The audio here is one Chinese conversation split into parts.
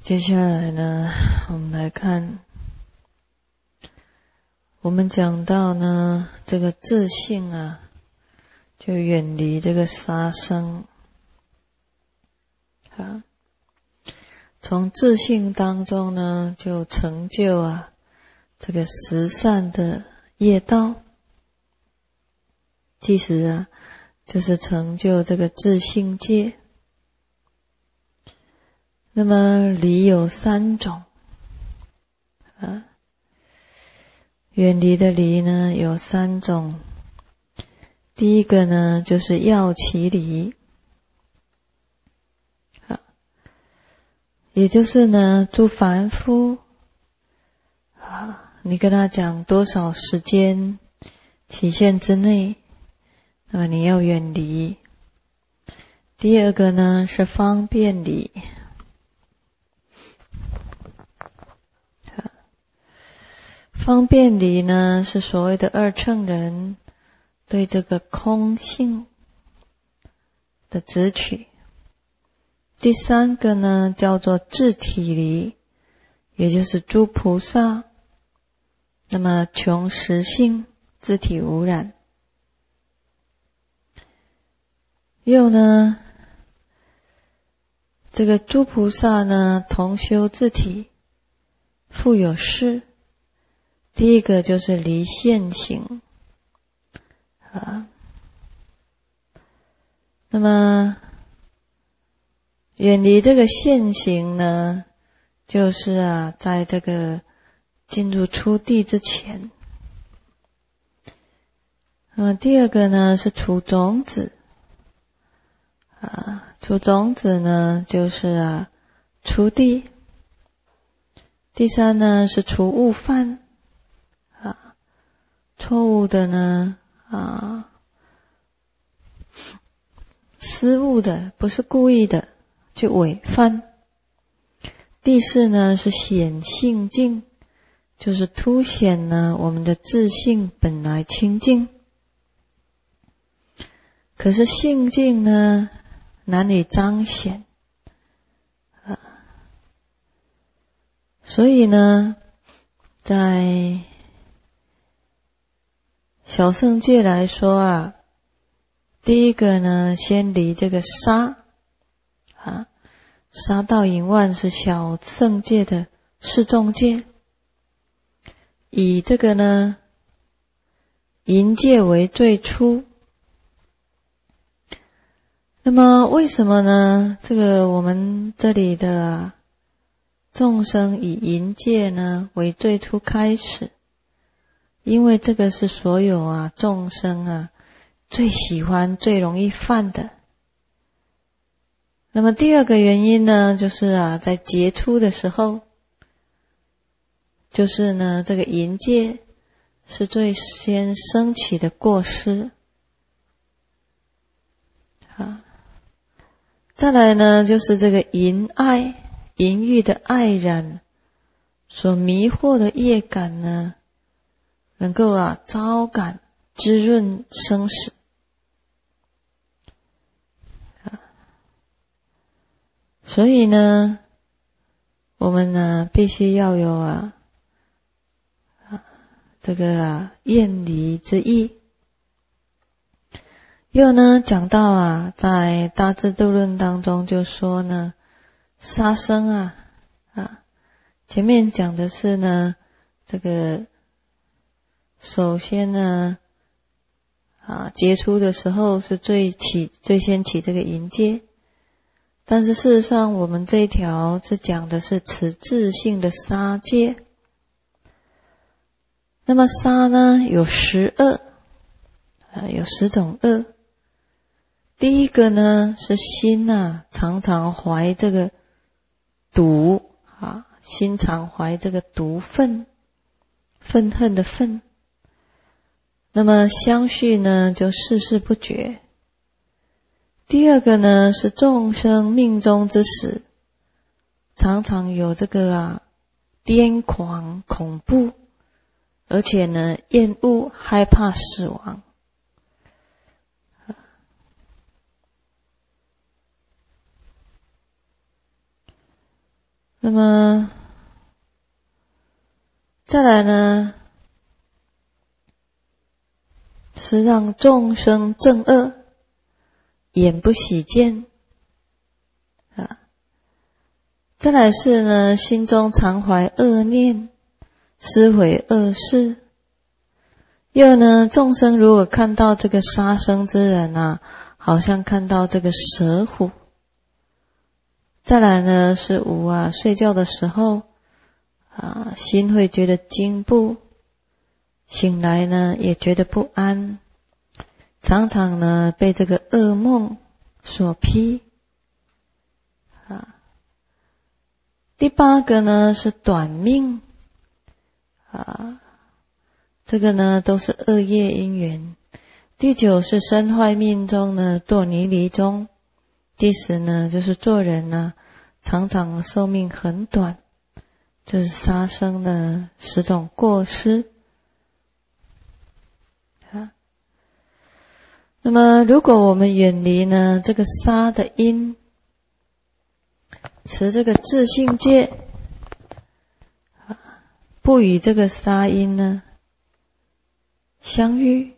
接下来呢，我们来看，我们讲到呢，这个自性啊，就远离这个杀生啊，从自性当中呢，就成就啊这个十善的业道，其实啊，就是成就这个自性界。那么离有三种啊，远离的离呢有三种。第一个呢就是要其离啊，也就是呢诸凡夫啊，你跟他讲多少时间期限之内，那么你要远离。第二个呢是方便离。方便离呢是所谓的二乘人对这个空性的执取。第三个呢叫做自体离，也就是诸菩萨那么穷实性自体无染。又呢这个诸菩萨呢同修自体复有事。第一个就是离现行啊，那么远离这个现行呢，就是啊，在这个进入初地之前。那么第二个呢是除种子啊，除种子呢就是啊初地。第三呢是除误犯啊，错误的呢啊，失误的，不是故意的去违犯。第四呢是显性净，就是凸显呢我们的自性本来清净，可是性净呢难以彰显啊，所以呢在小乘界来说啊，第一个呢先离这个杀啊，杀盗淫妄是小乘界的示众界，以这个呢淫戒为最初。那么为什么呢？这个我们这里的众生以淫戒呢为最初开始，因为这个是所有啊众生啊最喜欢最容易犯的。那么第二个原因呢，就是啊在结出的时候，就是呢这个淫戒是最先升起的过失啊。再来呢就是这个淫爱，淫欲的爱染所迷惑的业感呢，能够啊招感滋润生死啊。所以呢我们呢必须要有啊这个啊厌离之意。又呢讲到啊在大智度论当中就说呢，杀生啊前面讲的是呢这个首先呢结出的时候是最先起这个淫戒，但是事实上我们这一条是讲的是持自性的杀戒。那么杀呢有10恶有10种恶。第一个呢是心常常怀这个毒心常怀这个毒愤，愤恨的愤。那么相续呢就事事不绝。第二个呢是众生命中之时，常常有这个癫狂恐怖，而且呢厌恶害怕死亡。 那么再来呢，是让众生正恶，眼不喜见啊。再来是呢，心中常怀恶念，思悔恶事。又呢，众生如果看到这个杀生之人啊，好像看到这个蛇虎。再来呢，是五啊，睡觉的时候啊，心会觉得惊怖，醒来呢也觉得不安，常常呢被这个噩梦所披啊。第八个呢是短命啊，这个呢都是恶业因缘。第九是身坏命中呢堕泥犁中。第十呢就是做人呢常常寿命很短，就是杀生的10种过失啊。那么如果我们远离呢这个杀的因，持这个自性戒，不与这个杀因呢相遇，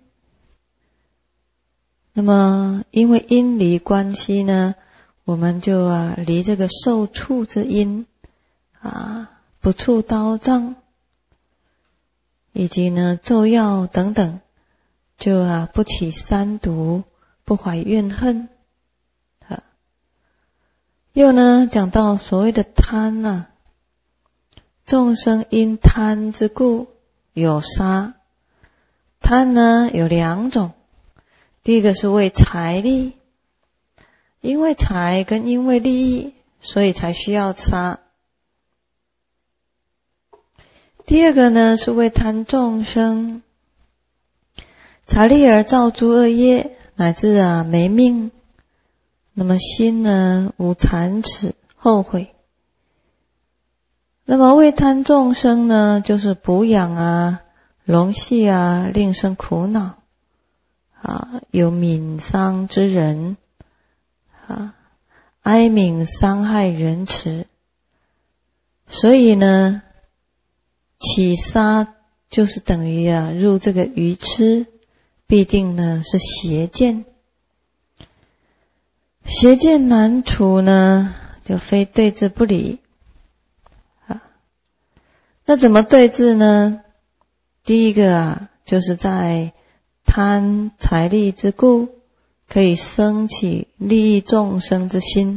那么因为因离关系呢，我们就离这个受触之因不触刀杖，以及呢咒药等等，就不起三毒，不怀怨恨。又呢讲到所谓的贪众生因贪之故有杀。贪呢有2种，第一个是为财力，因为财跟因为利益，所以才需要杀。第二个呢是为贪众生，财力而造诸恶业，乃至没命，那么心呢无惭耻后悔。那么为贪众生呢，就是哺养笼系令生苦恼有悯伤之人哀悯伤害仁慈。所以呢起杀就是等于入这个愚痴，必定呢是邪见。邪见难除呢，就非对治不理那怎么对治呢？第一个就是在贪财力之故，可以生起利益众生之心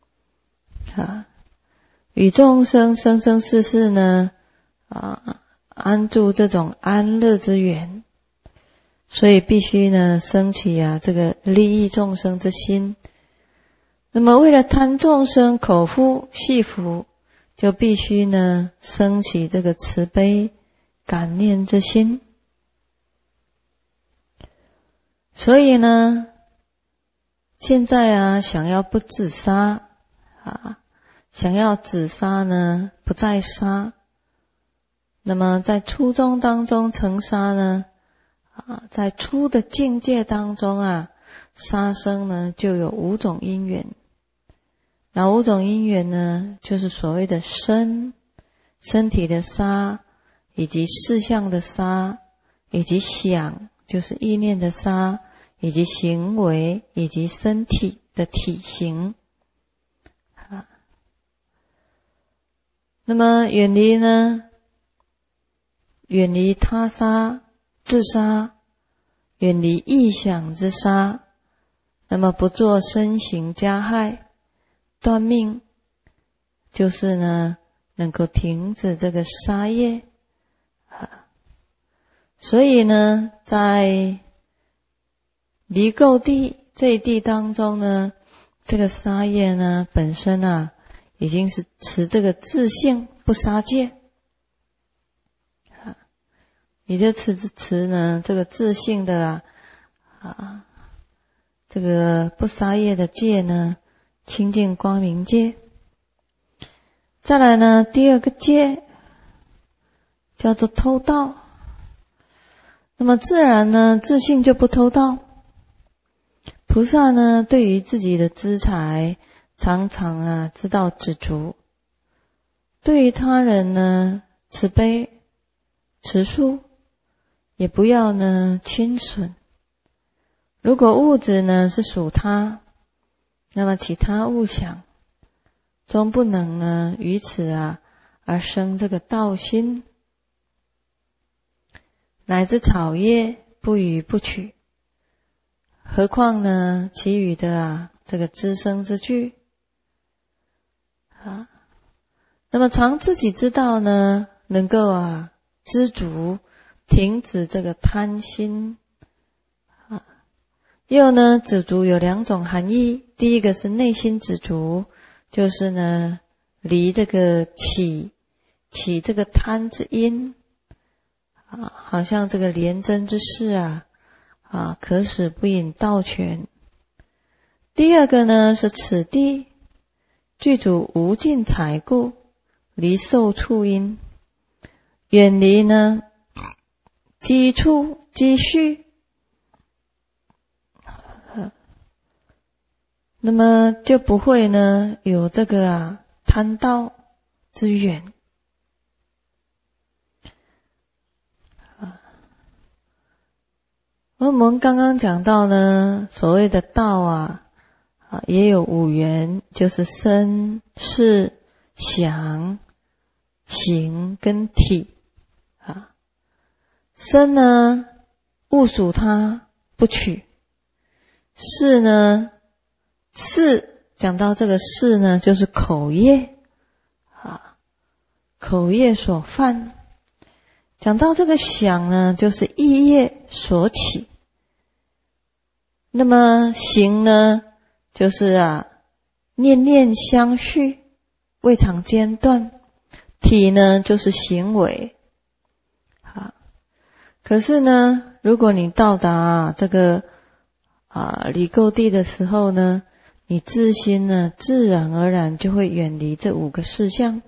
与众生生生世世呢安住这种安乐之缘，所以必须呢生起这个利益众生之心。那么为了贪众生口腹系福，就必须呢生起这个慈悲感念之心。所以呢现在想要不自杀想要止杀呢不再杀，那么在初中当中成杀呢在初的境界当中杀生呢就有5种因缘。哪5种因缘呢？就是所谓的身体的杀，以及事相的杀，以及想就是意念的杀，以及行为，以及身体的体型那么远离他杀自杀，远离臆想之杀，那么不做身形加害，断命，就是呢能够停止这个杀业所以呢在离垢地这一地当中呢，这个杀业呢本身已经是持这个自性不杀戒也就持呢这个自性的这个不杀业的戒呢，清净光明戒。再来呢第2个戒叫做偷盗。那么自然呢自性就不偷盗。菩萨呢对于自己的资财常常知道知足， 对于他人呢慈悲慈恕，也不要呢侵损。如果物质呢是属他，那么其他物想终不能呢于此而生这个道心。乃至草叶不予不取，何况呢其余的这个资生之具那么常自己知道呢，能够知足，停止这个贪心又呢知足有两种含义。第一个是内心知足，就是呢离这个起这个贪之因好像这个廉贞之事可使不引道权。第二个呢是此地具足无尽财故，离受处因，远离呢积蓄，那么就不会呢有这个贪道之缘我们刚刚讲到呢，所谓的道也有五缘，就是身、识、想、行跟体身呢勿属他不取，识呢讲到这个识呢就是口业口业所犯，讲到这个想呢就是意业所起，那么行呢就是念念相续，未尝间断，体呢就是行为可是呢如果你到达这个离垢地的时候呢，你自心呢自然而然就会远离这五个事项。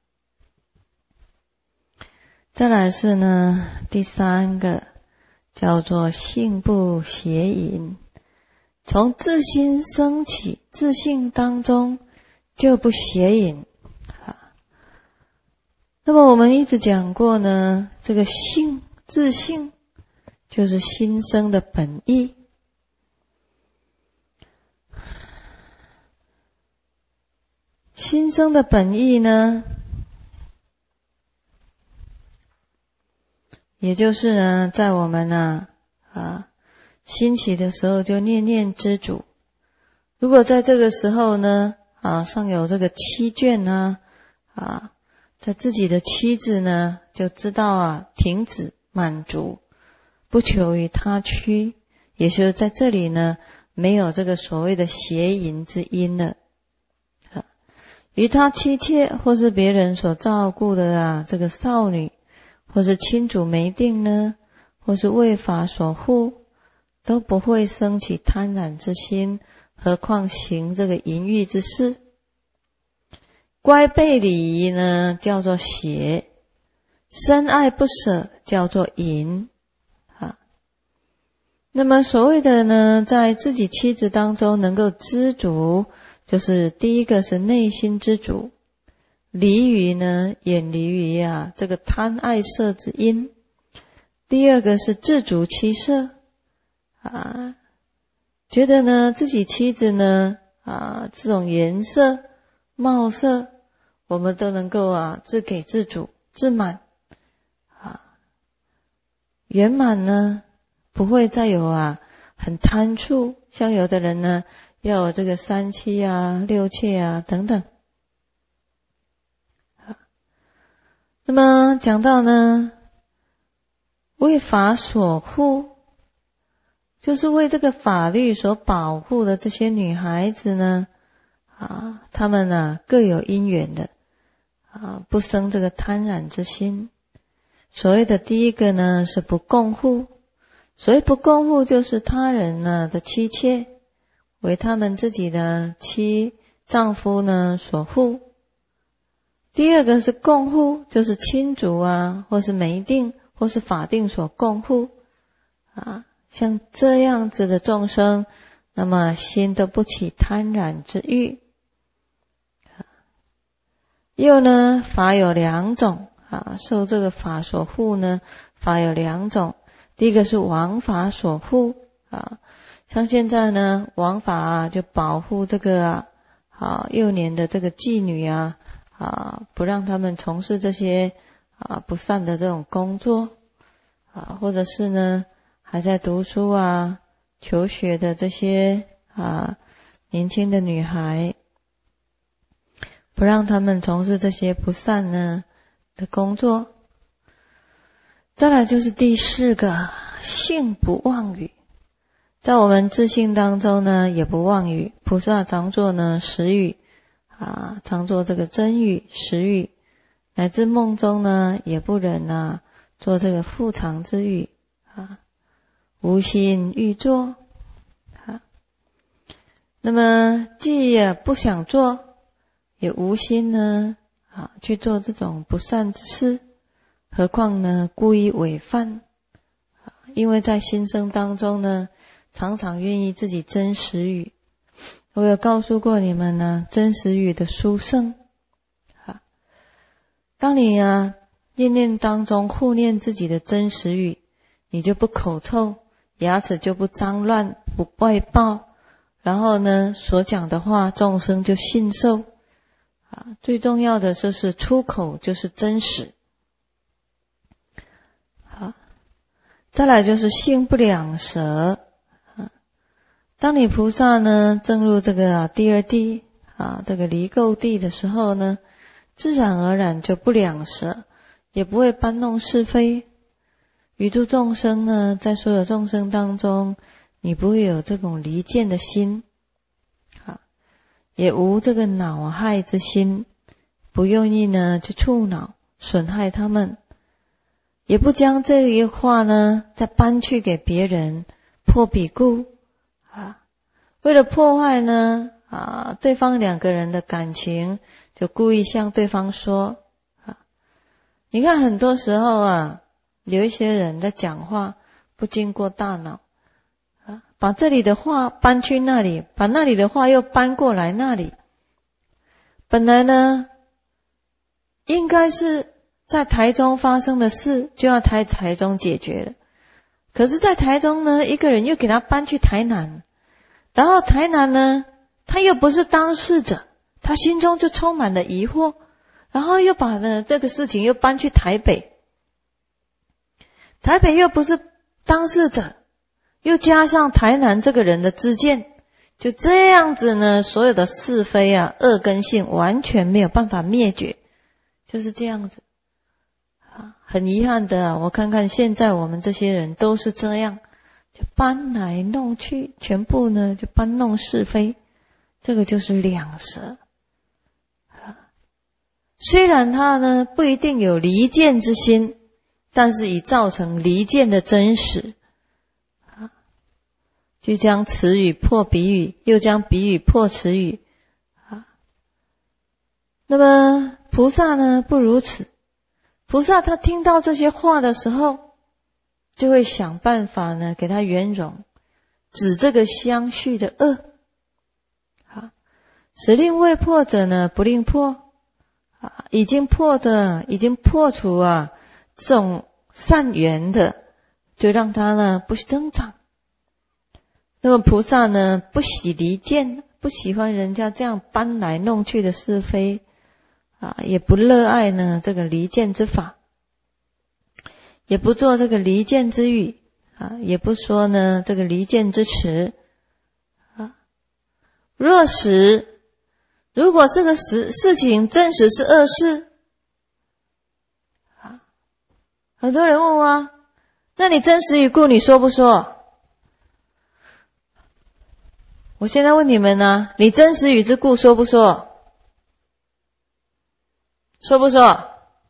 再来是呢第三个叫做性不邪淫，从自心升起，自性当中就不邪淫那么我们一直讲过呢，这个性自性就是心生的本意，心生的本意呢也就是呢在我们兴起的时候就念念知足。如果在这个时候呢尚有这个妻眷在自己的妻子呢就知道停止满足，不求于他躯，也就是在这里呢没有这个所谓的邪淫之因了于他妻妾或是别人所照顾的这个少女，或是亲主没定呢，或是为法所护，都不会生起贪婪之心，何况行这个淫欲之事。乖背礼仪呢叫做邪，深爱不舍叫做淫那么所谓的呢在自己妻子当中能够知足，就是第一个是内心知足，离于呢远离于这个贪爱色之因。第二个是自足妻色觉得呢自己妻子呢这种颜色貌色我们都能够自给自足自满圆满呢不会再有很贪触，像有的人呢要有这个三妻六妾等等那么讲到呢为法所护，就是为这个法律所保护的这些女孩子呢她们各有因缘的不生这个贪婪之心。所谓的第一个呢是不共护，所谓不共护就是他人的妻妾为他们自己的丈夫呢所护。第二个是共护，就是亲族或是媒定或是法定所共护像这样子的众生，那么心都不起贪婪之欲又呢，法有两种啊，受这个法所护呢，法有两种。第一个是王法所护啊，像现在呢，王法啊就保护这个幼年的这个妓女啊，不让他们从事这些不善的这种工作啊，或者是呢还在读书啊、求学的这些年轻的女孩，不让他们从事这些不善呢的工作。再来就是第四个，性不妄语。在我们自性当中呢，也不妄语。菩萨常做呢实语常做这个真语、实语，乃至梦中呢，也不忍做这个复常之语无心欲做那么既也不想做，也无心呢去做这种不善之事，何况呢故意违犯因为在心生当中呢，常常愿意自己真实语。我有告诉过你们呢，真实语的殊胜当你念念当中护念自己的真实语，你就不口臭，牙齿就不脏乱，不外爆，然后呢所讲的话众生就信受最重要的就是出口就是真实再来就是性不两舌当你菩萨呢证入这个第二地这个离垢地的时候呢，自然而然就不两舌，也不会搬弄是非。于诸众生呢，在所有众生当中，你不会有这种离间的心也无这个恼害之心，不愿意呢去触恼损害他们，也不将这一话呢再搬去给别人破彼故为了破坏呢对方两个人的感情，就故意向对方说你看很多时候有一些人在讲话不经过大脑把这里的话搬去那里，把那里的话又搬过来那里。本来呢应该是在台中发生的事就要台中解决了，可是在台中呢一个人又给他搬去台南，然后台南呢他又不是当事者，他心中就充满了疑惑，然后又把呢这个事情又搬去台北，台北又不是当事者，又加上台南这个人的知见，就这样子呢所有的是非恶根性完全没有办法灭绝，就是这样子很遗憾的我看看现在我们这些人都是这样，就搬来弄去，全部呢就搬弄是非，这个就是两舌虽然他呢不一定有离间之心，但是已造成离间的真实就将此语破彼语，又将彼语破此语那么菩萨呢不如此，菩萨他听到这些话的时候，就会想办法呢给他圆融，止这个相续的恶使令未破者呢不令破已经破的已经破除这种善缘的，就让它呢不增长。那么菩萨呢不喜离间，不喜欢人家这样搬来弄去的是非也不热爱呢这个离间之法，也不做这个离间之语也不说呢这个离间之词若实如果这个事情真实是恶事很多人问我那你真实语故你说不说？我现在问你们你真实语之故说不说？说不说？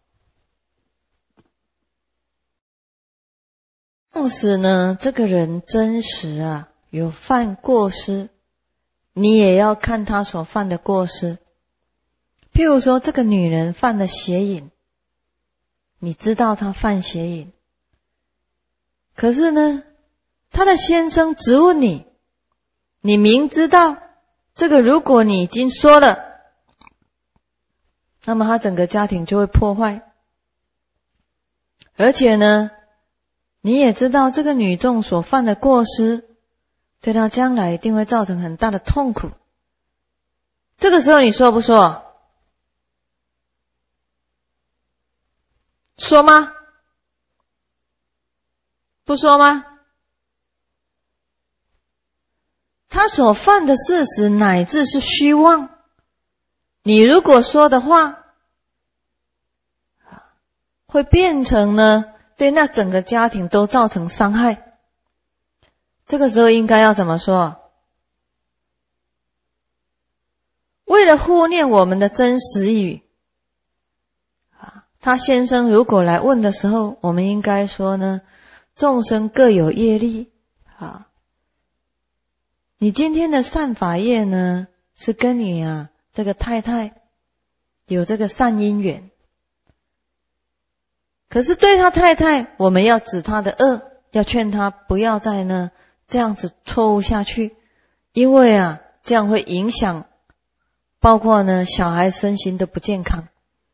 纵使呢这个人真实有犯过失，你也要看他所犯的过失。譬如说这个女人犯了邪淫，你知道她犯邪淫，可是呢她的先生质问你，你明知道这个如果你已经说了那么他整个家庭就会破坏。而且呢，你也知道这个女众所犯的过失，对她将来一定会造成很大的痛苦。这个时候你说不说？说吗？不说吗？他所犯的事实乃至是虚妄，你如果说的话，会变成呢，对那整个家庭都造成伤害。这个时候应该要怎么说？为了护念我们的真实语，他先生如果来问的时候，我们应该说呢，众生各有业力啊。你今天的善法业呢，是跟你这个太太有这个善因缘。可是对他太太，我们要指他的恶，要劝他不要再呢这样子错误下去，因为这样会影响，包括呢小孩身心都不健康。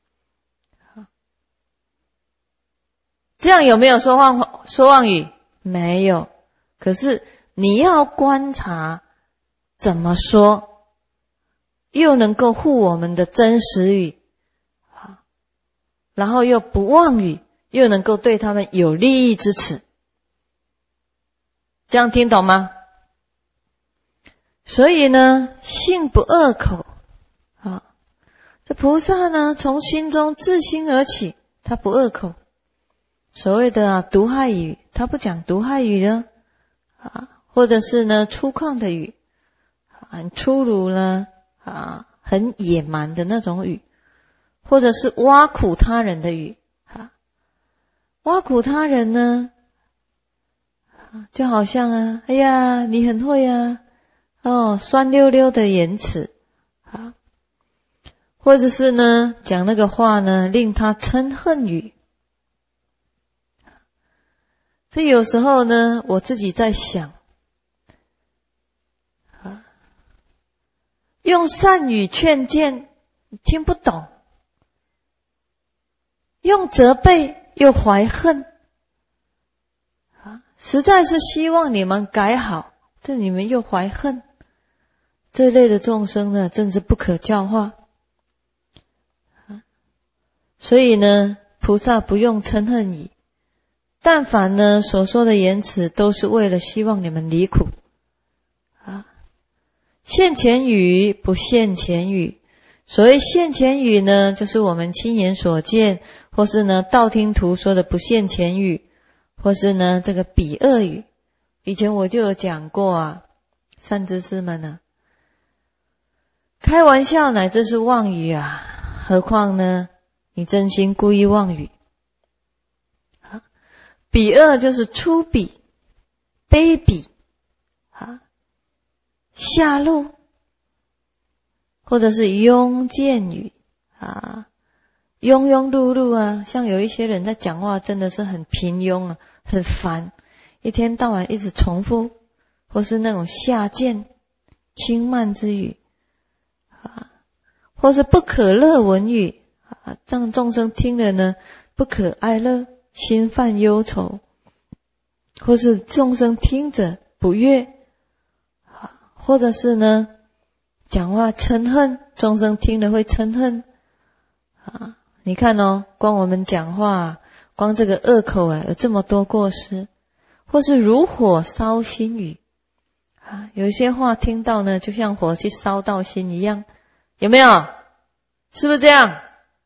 这样有没有说妄语？没有。可是你要观察怎么说，又能够护我们的真实语，然后又不妄语，又能够对他们有利益之词。这样听懂吗？所以呢，信不恶口这菩萨呢，从心中自心而起，他不恶口。所谓的毒害语，他不讲毒害语呢或者是呢粗犷的语，很粗鲁呢很野蛮的那种语，或者是挖苦他人的语挖苦他人呢就好像哎呀你很会酸溜溜的言辞或者是呢讲那个话呢令他嗔恨语。这有时候呢我自己在想用善语劝谏听不懂，用责备又怀恨实在是希望你们改好，但你们又怀恨，这类的众生呢真是不可教化。所以呢菩萨不用嗔恨语，但凡呢所说的言辞都是为了希望你们离苦现前语不现前语。所谓现前语呢，就是我们亲眼所见，或是呢道听途说的不现前语，或是呢这个比恶语。以前我就有讲过善知识们开玩笑乃至是妄语何况呢你真心故意妄语比恶就是粗鄙、卑鄙下漏，或者是庸贱语庸庸碌碌像有一些人在讲话真的是很平庸很烦，一天到晚一直重复，或是那种下贱轻慢之语或是不可乐闻语让众生听了呢不可爱乐，心犯忧愁，或是众生听着不悦或者是呢讲话嗔恨，众生听了会嗔恨你看光我们讲话光这个恶口有这么多过失，或是如火烧心语有一些话听到呢就像火去烧到心一样，有没有？是不是这样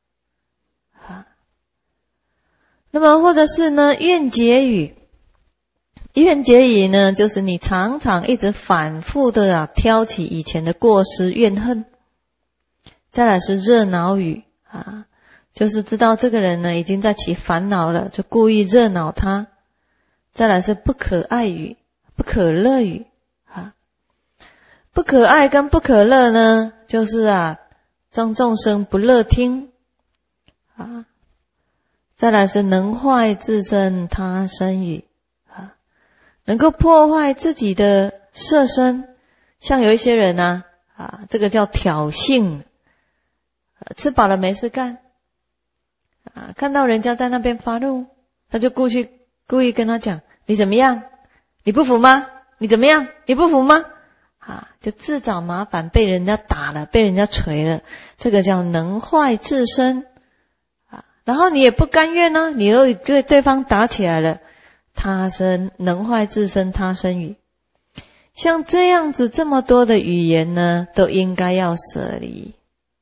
那么或者是呢怨结语。怨结语呢就是你常常一直反复的挑起以前的过失怨恨。再来是热恼语就是知道这个人呢已经在起烦恼了，就故意热恼他。再来是不可爱语、不可乐语不可爱跟不可乐呢就是让众生不乐听再来是能坏自身他身语能够破坏自己的色身。像有一些人这个叫挑衅吃饱了没事干看到人家在那边发怒，他就故意跟他讲，你怎么样？你不服吗？你怎么样？你不服吗？就自找麻烦，被人家打了，被人家捶了，这个叫能坏自身然后你也不甘愿呢，你又对对方打起来了，他生能坏自身，他生语。像这样子这么多的语言呢，都应该要舍离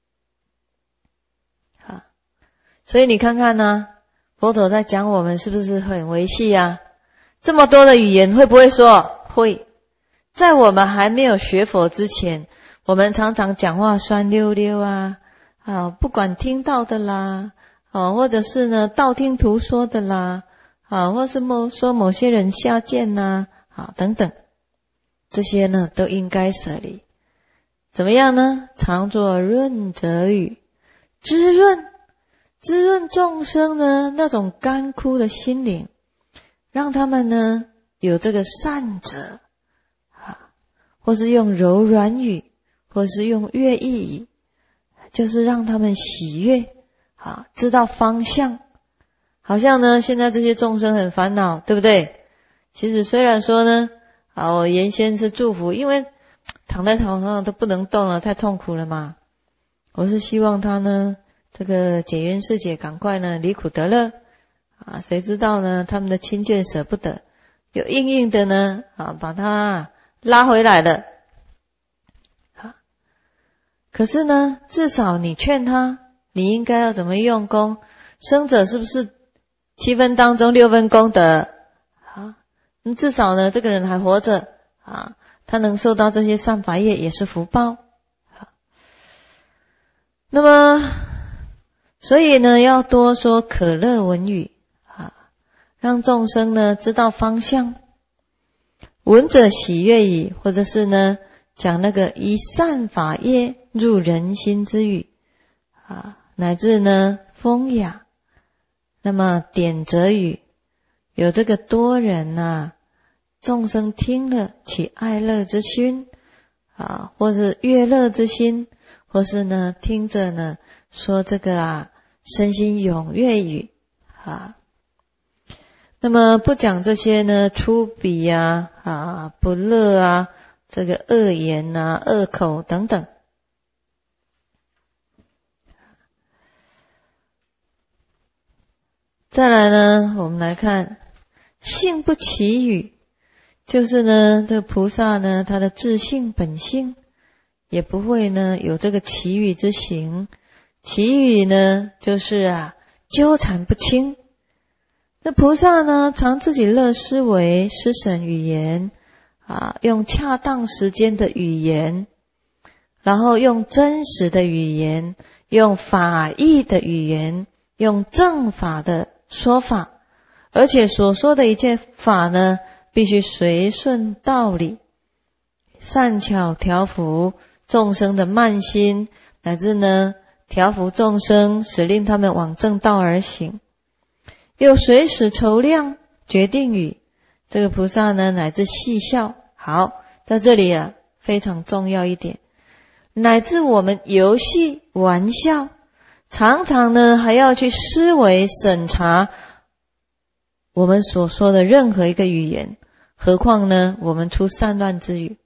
所以你看看呢，佛陀在讲我们是不是很维系这么多的语言会不会说？会。在我们还没有学佛之前，我们常常讲话酸溜溜不管听到的啦或者是呢道听途说的啦或是说某些人下贱等等，这些呢都应该舍离。怎么样呢？常作润泽语，滋润众生呢那种干枯的心灵，让他们呢有这个善者或是用柔软语，或是用乐意语，就是让他们喜悦知道方向。好像呢现在这些众生很烦恼，对不对？其实虽然说呢我原先是祝福，因为躺在床上都不能动了，太痛苦了嘛。我是希望他呢这个解冤释结，赶快呢离苦得乐谁知道呢他们的亲眷舍不得，又硬的呢把他拉回来了可是呢至少你劝他，你应该要怎么用功，生者是不是7分当中6分功德至少呢这个人还活着他能受到这些善法业也是福报那么所以呢要多说可乐文语让众生呢知道方向。闻者喜悦语，或者是呢讲那个以善法业入人心之语乃至呢风雅。那么点则语，有这个多人众生听了起爱乐之心或是悦乐之心，或是呢听着呢说这个身心踊跃语那么不讲这些呢粗鄙不乐这个恶言恶口等等。再来呢我们来看性不起语，就是呢这个菩萨呢他的自性本性也不会呢有这个起语之行。起语呢就是纠缠不清。那菩萨呢常自己乐思维思审语言用恰当时间的语言，然后用真实的语言，用法义的语言，用正法的说法，而且所说的一切法呢必须随顺道理，善巧调伏众生的慢心，乃至呢调伏众生，使令他们往正道而行。又随时筹量决定语，这个菩萨呢乃至戏笑。好，在这里非常重要一点，乃至我们游戏玩笑，常常呢还要去思维审查我们所说的任何一个语言，何况呢我们出散乱之语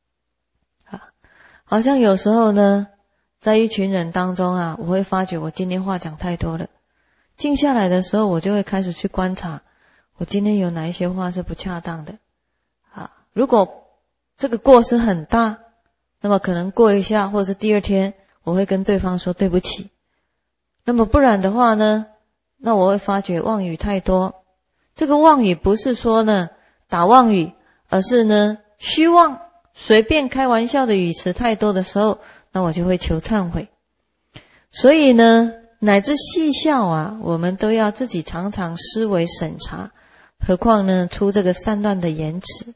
好像有时候呢在一群人当中我会发觉我今天话讲太多了，静下来的时候我就会开始去观察我今天有哪一些话是不恰当的如果这个过失很大，那么可能过一下或者是第二天我会跟对方说对不起。那么不然的话呢，那我会发觉妄语太多。这个妄语不是说呢打妄语，而是呢虚妄，随便开玩笑的语词太多的时候，那我就会求忏悔。所以呢乃至戏笑我们都要自己常常思维审查，何况呢出这个散乱的言辞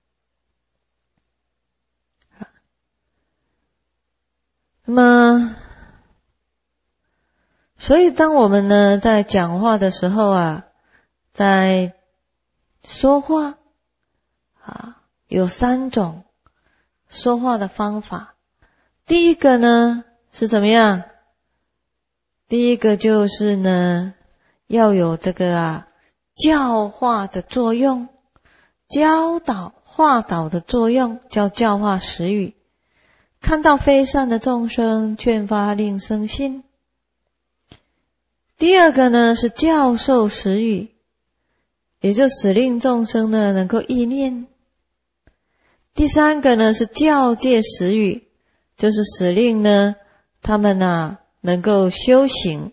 那么所以当我们呢在讲话的时候在说话有3种说话的方法。第一个呢是怎么样？ 第一个就是呢，要有这个教化的作用，教导化导的作用，叫教化实语。看到非善的众生，劝发令生信。第二个呢是教授实语，也就使令众生呢能够意念。第三个呢是教戒实语，就是使令呢他们能够修行。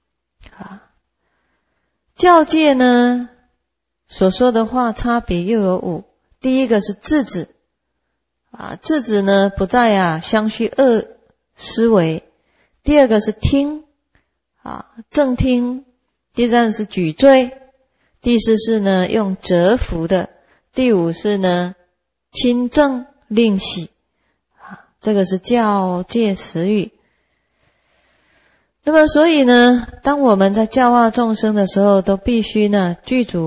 教戒呢所说的话差别又有5。第一个是制止，制止呢不再相续恶思维。第二个是听，正听。第三是举罪。第四是呢用折服的。第5是呢亲正令喜。这个是教戒实语。那么所以呢，当我们在教化众生的时候，都必须呢具足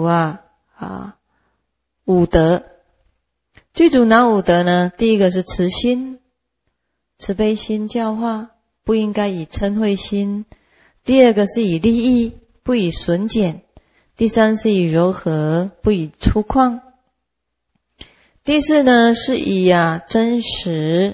5德。具足哪5德呢？第一个是慈心，慈悲心教化，不应该以嗔恚心。第二个是以利益，不以损减。第三是以柔和，不以粗犷。第四呢是以真实，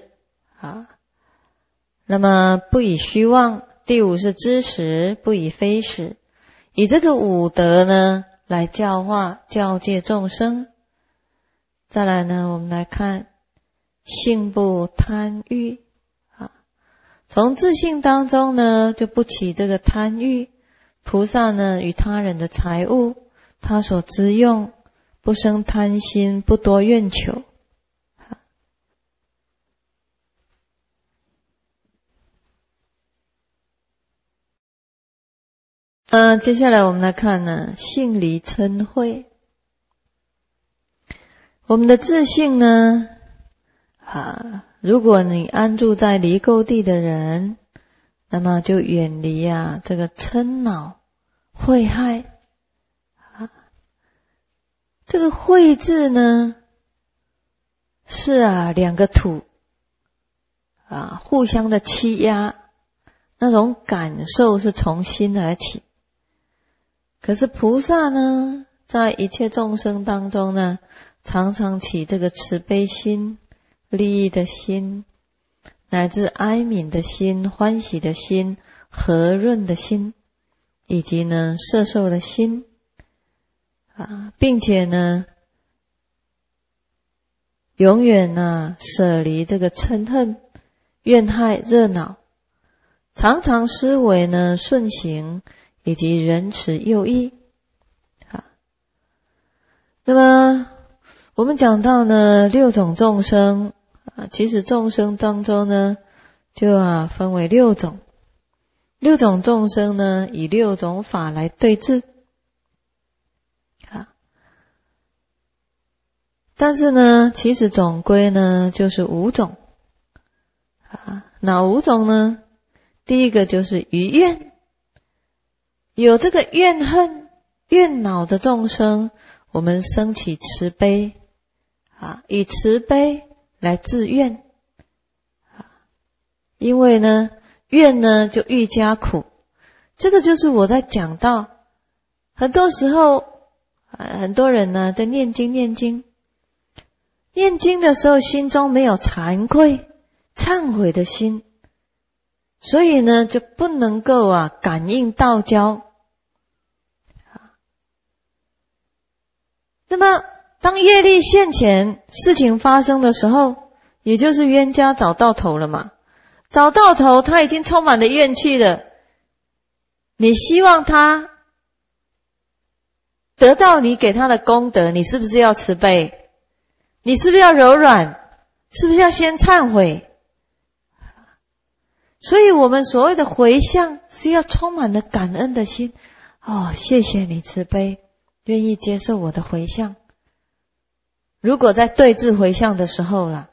那么不以虚妄。第5是知识，不以非实。以这个5德呢来教化教戒众生。再来呢，我们来看性不贪欲。从自性当中呢就不起这个贪欲。菩萨呢与他人的财物，他所资用，不生贪心，不多愿求。接下来我们来看呢，性离嗔恚。我们的自性呢，如果你安住在离垢地的人，那么就远离这个嗔恼恚害。这个恚字呢，是2个土互相的欺压，那种感受是从心而起。可是菩萨呢，在一切众生当中呢，常常起这个慈悲心、利益的心，乃至哀悯的心、欢喜的心、和润的心，以及呢摄受的心，并且呢永远舍离这个嗔恨、怨害、热恼，常常思维呢顺行以及仁慈佑义。那么我们讲到呢6种众生，其实众生当中呢就分为6种。6种众生呢以6种法来对治。但是呢其实总归呢就是5种。哪5种呢？第一个就是于怨。有这个怨恨、怨恼的众生，我们生起慈悲，以慈悲来治怨。因为呢怨呢就愈加苦。这个就是我在讲到，很多时候很多人呢在念经的时候，心中没有惭愧忏悔的心，所以呢就不能够感应道交。那么当业力现前，事情发生的时候，也就是冤家找到头了嘛。找到头，他已经充满了怨气了，你希望他得到你给他的功德，你是不是要慈悲？你是不是要柔软？是不是要先忏悔？所以我们所谓的回向是要充满了感恩的心。谢谢你慈悲，愿意接受我的回向。如果在对治回向的时候啦，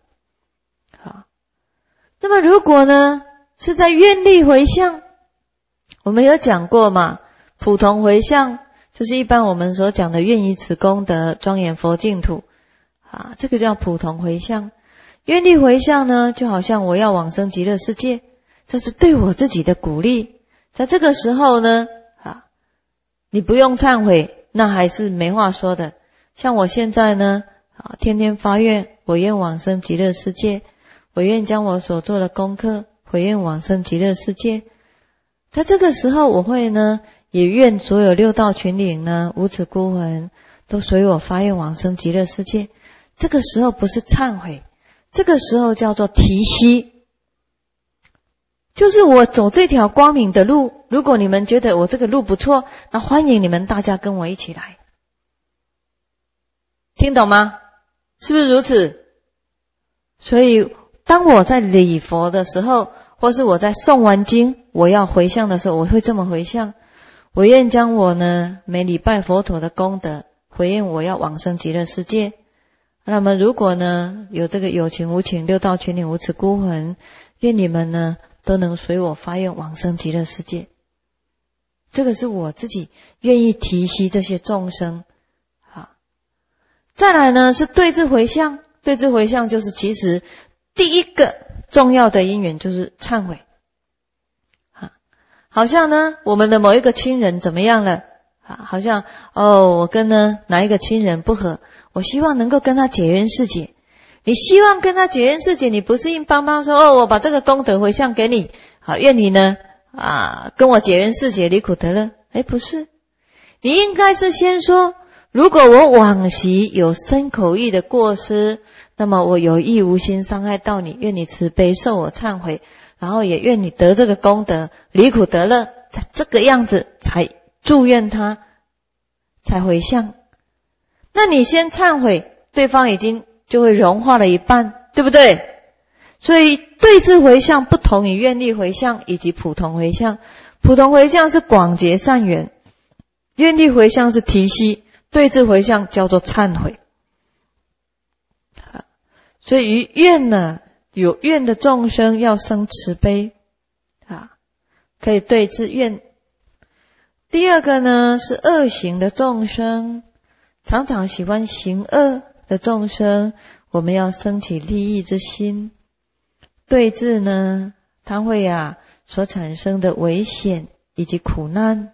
那么如果呢是在愿力回向，我们有讲过嘛，普通回向就是一般我们所讲的愿以此功德庄严佛净土，这个叫普通回向。愿力回向呢，就好像我要往生极乐世界，这是对我自己的鼓励， 在这个时候呢，你不用忏悔，那还是没话说的。像我现在呢，天天发愿，我愿往生极乐世界，我愿将我所做的功课回愿往生极乐世界。在这个时候，我会呢，也愿所有六道群灵呢，无耻孤魂都随我发愿往生极乐世界。这个时候不是忏悔，这个时候叫做提息，就是我走这条光明的路，如果你们觉得我这个路不错，那欢迎你们大家跟我一起来。听懂吗？是不是如此？所以当我在礼佛的时候，或是我在诵完经我要回向的时候，我会这么回向：我愿将我呢每礼拜佛陀的功德回愿我要往生极乐世界。那么如果呢有这个有情无情六道群灵无耻孤魂，愿你们呢都能随我发愿往生极乐世界。这个是我自己愿意提携这些众生。再来呢是对治回向，对治回向就是其实第一个重要的因缘就是忏悔。好像呢我们的某一个亲人怎么样了，好像我跟呢哪一个亲人不和，我希望能够跟他解冤释结。你希望跟他解冤释结，你不是硬邦邦说我把这个功德回向给你，愿你呢跟我解冤释结离苦得乐。不是，你应该是先说，如果我往昔有身口意的过失，那么我有意无心伤害到你，愿你慈悲受我忏悔，然后也愿你得这个功德离苦得乐，在这个样子才祝愿他，才回向。那你先忏悔，对方已经就会融化了一半，对不对？所以对治回向不同于愿力回向以及普通回向。普通回向是广结善缘，愿力回向是提息，对治回向叫做忏悔。所以于愿呢，有愿的众生要生慈悲可以对治愿。第二个呢是恶行的众生，常常喜欢行恶的众生，我们要生起利益之心，对治呢他会所产生的危险以及苦难。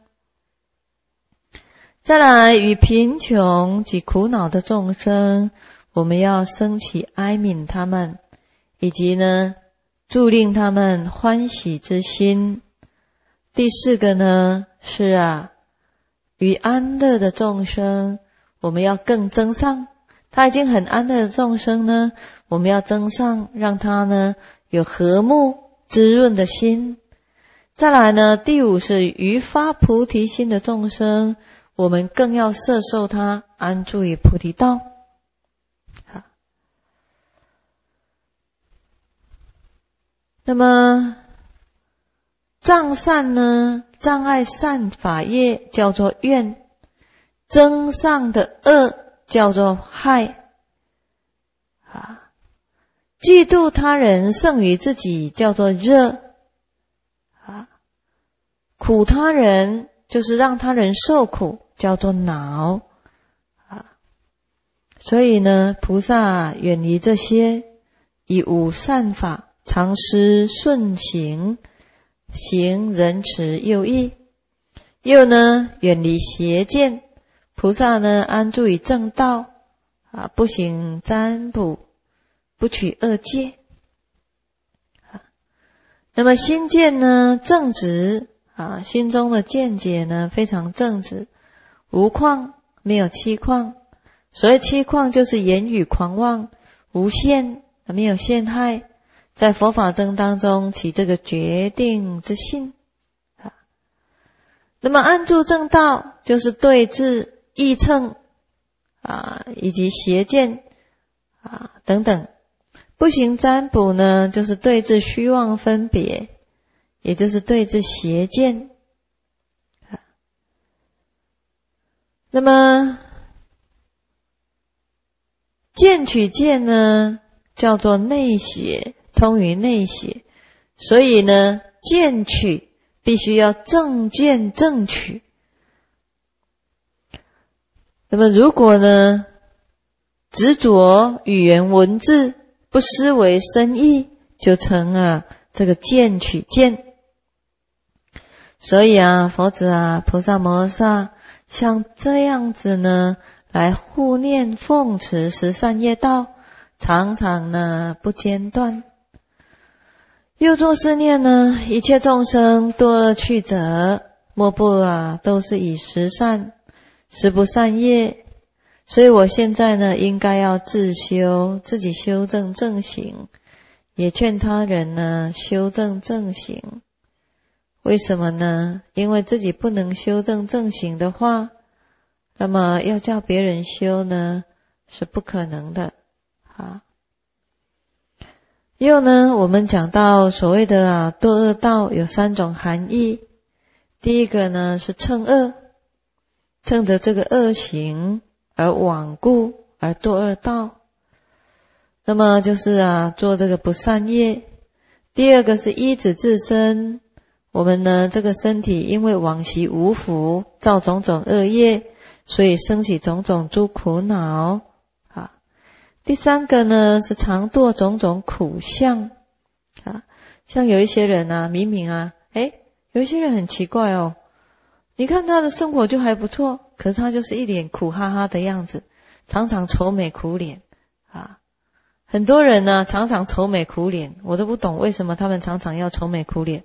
再来与贫穷及苦恼的众生，我们要生起哀悯他们，以及呢助令他们欢喜之心。第四个呢是与安乐的众生，我们要更增上。他已经很安乐的众生呢，我们要增上，让他呢有和睦滋润的心。再来呢，第五是于发菩提心的众生，我们更要摄受他，安住于菩提道。那么障善呢，障碍善法业叫做怨，增上的恶叫做害。嫉妒他人胜于自己叫做热。苦他人就是让他人受苦叫做恼。所以呢，菩萨远离这些，以无善法常施顺行，行仁慈又义。又呢远离邪见，菩萨呢安住于正道不行占卜，不取恶戒。那么心见呢正直心中的见解呢非常正直，无旷，没有欺旷。所谓欺旷就是言语狂妄，无限，没有陷害，在佛法僧当中起这个决定之心。那么安住正道就是对治异乘以及邪见等等。不行占卜呢就是对治虚妄分别，也就是对治邪见。那么见取见呢叫做内邪，通于内邪。所以呢见取必须要正见正取。那么如果呢执着语言文字，不思维深意，就成这个见取见。 所以啊，佛子啊，菩萨摩诃萨像这样子呢，来护念奉持十善业道，常常呢不间断。又作是念呢，一切众生堕恶趣者，莫不都是以十善、十不善业。所以我现在呢，应该要自修，自己修正正行，也劝他人呢修正正行。为什么呢？因为自己不能修正正行的话，那么要叫别人修呢，是不可能的啊。又呢，我们讲到所谓的堕恶道有三种含义。第一个呢是乘恶，乘着这个恶行而罔顾而堕恶道，那么就是做这个不善业。第二个是依止自身，我们呢这个身体因为往昔无福，造种种恶业，所以生起种种诸苦恼啊。第三个呢是常堕种种苦相啊，像有一些人明明有一些人很奇怪哦，你看他的生活就还不错，可是他就是一脸苦哈哈的样子，常常愁眉苦脸啊。很多人呢常常愁眉苦脸，我都不懂为什么他们常常要愁眉苦脸。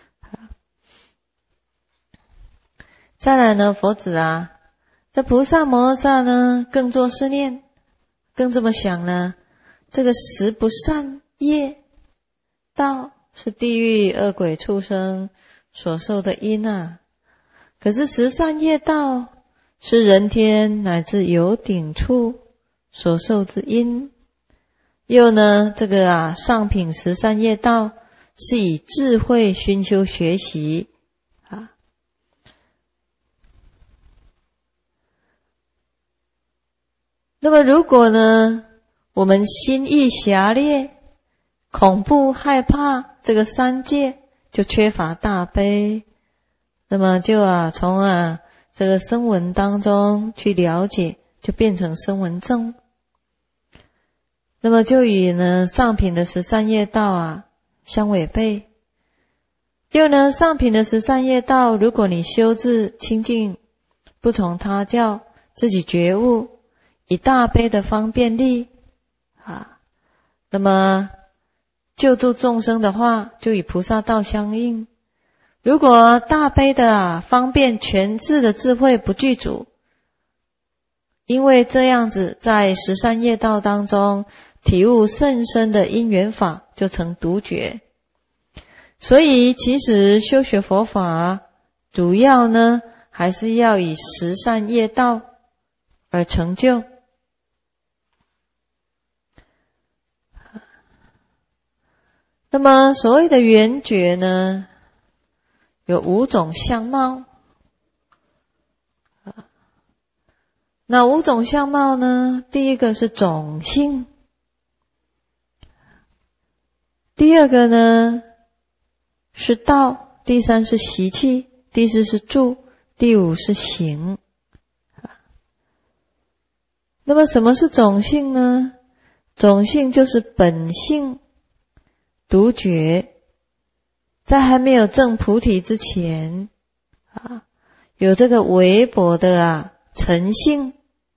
再来呢，佛子这菩萨摩诃萨呢更作是念，更这么想呢，这个十不善业道是地狱恶鬼畜生所受的因可是十善业道是人天乃至有顶处所受之因。又呢，这个上品十善业道是以智慧熏修学习那么如果呢，我们心意狭劣，恐怖害怕这个三界，就缺乏大悲，那么就从这个声闻当中去了解，就变成声闻众。那么就与呢上品的十善业道相违背。又呢，上品的十善业道，如果你修至清净，不从他教，自己觉悟，以大悲的方便力那么救度众生的话，就与菩萨道相应。如果大悲的方便全智的智慧不具足，因为这样子在十善业道当中体悟甚深的因缘法，就成独觉。所以其实修学佛法主要呢还是要以十善业道而成就。那么所谓的圆觉呢，有5种相貌。那5种相貌呢，第一个是种性，第二个呢是道，第三是习气，第四是住，第五是行。那么什么是种性呢？种性就是本性独觉，在还没有证菩提之前有这个微薄的尘性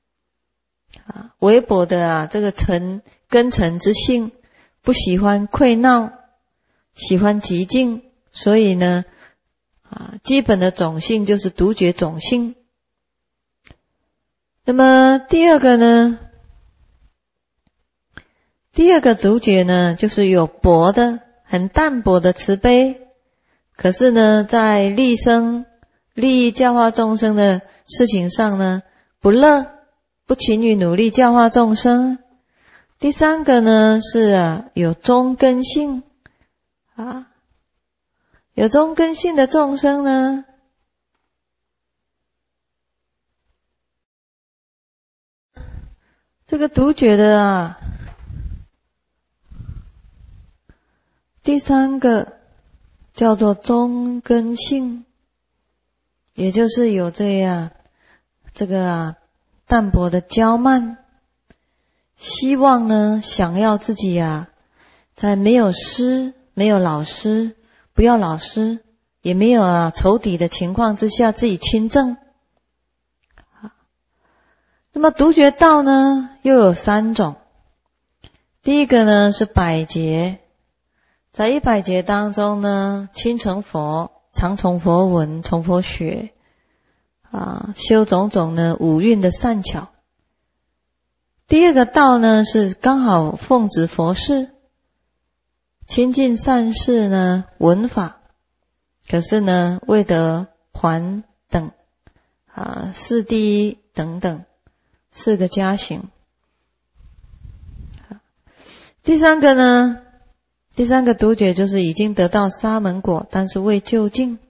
微薄的这个根尘之性，不喜欢溃闹，喜欢寂静，所以呢基本的种性就是独觉种性。那么第二个独觉呢，就是有薄的很淡薄的慈悲，可是呢在利益教化众生的事情上呢不乐，不勤于努力教化众生。第三个呢是有中根性有中根性的众生呢，这个独觉的第三个叫做中根性，也就是有这个淡薄的骄慢，希望呢想要自己在没有师没有老师，不要老师也没有仇敌的情况之下自己亲证。那么独觉道呢又有3种。第一个呢是百劫，在100劫当中呢，亲成佛，常从佛闻，从佛学修种种呢五蕴的善巧。第二个道呢是刚好奉旨佛事，亲近善事呢闻法，可是呢未得还等四第一等等4个加行。第三个独觉就是已经得到沙门果，但是未究竟。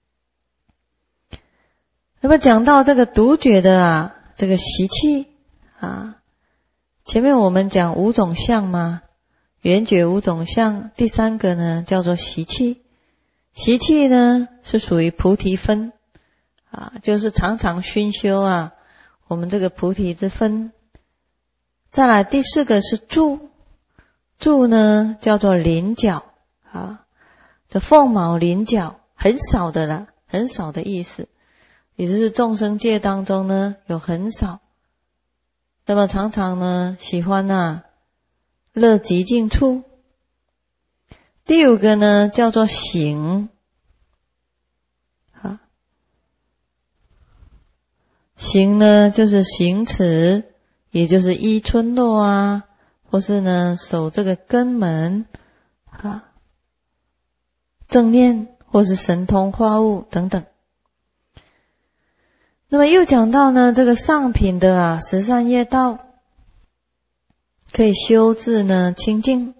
那么讲到这个独觉的这个习气前面我们讲5种相嘛，缘觉5种相，第3个呢叫做习气。习气呢是属于菩提分就是常常熏修我们这个菩提之分。再来第4个是住，住呢叫做鳞角这凤毛麟角，很少的啦，很少的意思，也就是众生界当中呢有很少，那么常常呢喜欢乐极静处。第5个呢叫做行，行呢就是行持，也就是依村落或是呢守这个根门正念或是神通化物等等。那么又讲到呢这个上品的十善业道，可以修治呢清净，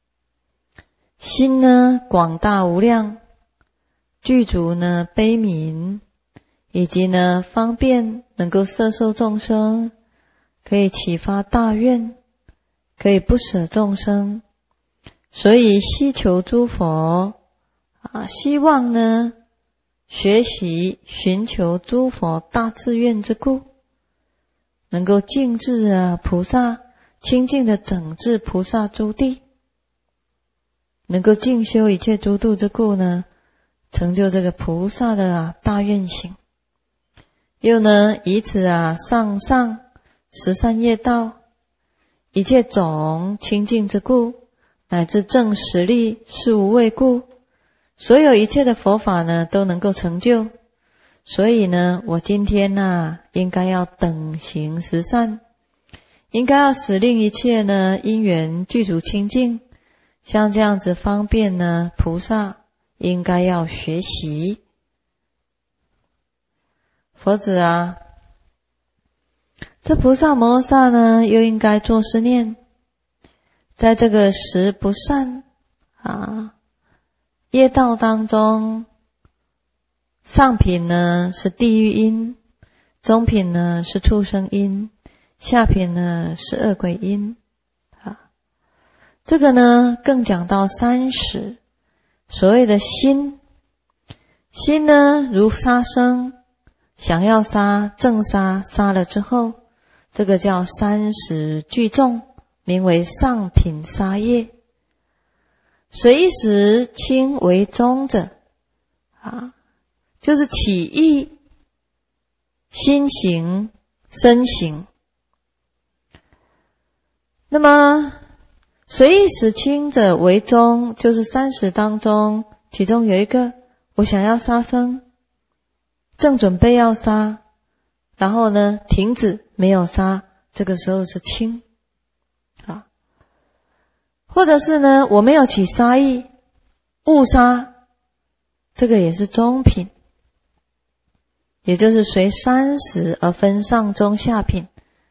心呢广大无量，具足呢悲悯，以及呢方便能够摄受众生，可以启发大愿，可以不舍众生。所以希求诸佛希望呢学习寻求诸佛大志愿之故，能够净治菩萨，清净的整治菩萨诸地，能够净修一切诸度之故呢，成就这个菩萨的大愿行。又呢以此上十善业道，一切种清净之故，乃至正实力是无畏故，所有一切的佛法呢都能够成就。所以呢我今天应该要等行十善，应该要使令一切呢因缘具足清净，像这样子方便呢菩萨应该要学习。佛子这菩萨摩诃萨呢又应该作是念，在这个十不善业道当中，上品呢是地狱因，中品呢是畜生因，下品呢是恶鬼因这个呢更讲到30。所谓的心呢如杀生，想要杀正杀，杀了之后，这个叫30聚众，名为上品杀业。随时轻为中者就是起意、心行、身行。那么随时轻者为中，就是30当中其中有一个我想要杀生，正准备要杀，然后呢停止没有杀，这个时候是轻或者是呢我没有起杀意误杀，这个也是中品，也就是随30而分上中下品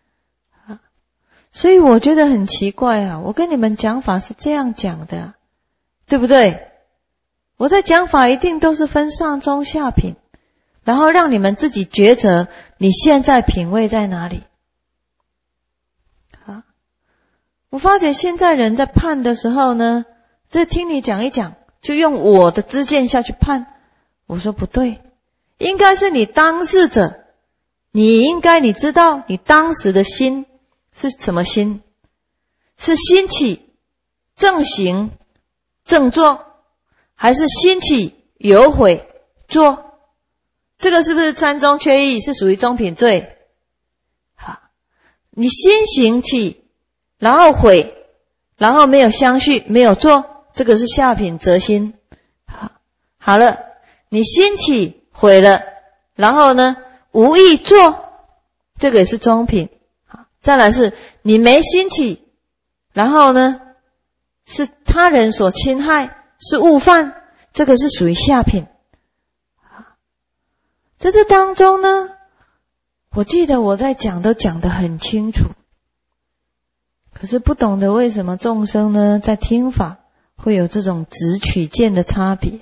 所以我觉得很奇怪我跟你们讲法是这样讲的对不对？我在讲法一定都是分上中下品，然后让你们自己抉择你现在品位在哪里我发觉现在人在判的时候呢，这听你讲一讲就用我的知见下去判，我说不对，应该是你当事者，你知道你当时的心是什么心，是心起正行正做，还是心起有悔作，这个是不是三中缺一，是属于中品罪？好，你心行起，然后悔，然后没有相续，没有做，这个是下品择心。好了，你心起悔了，然后呢无意做，这个也是中品。好，再来是你没心起，然后呢是他人所侵害，是误犯，这个是属于下品。在这当中呢，我记得我在讲都讲得很清楚，可是不懂得为什么众生呢在听法会有这种执取见的差别。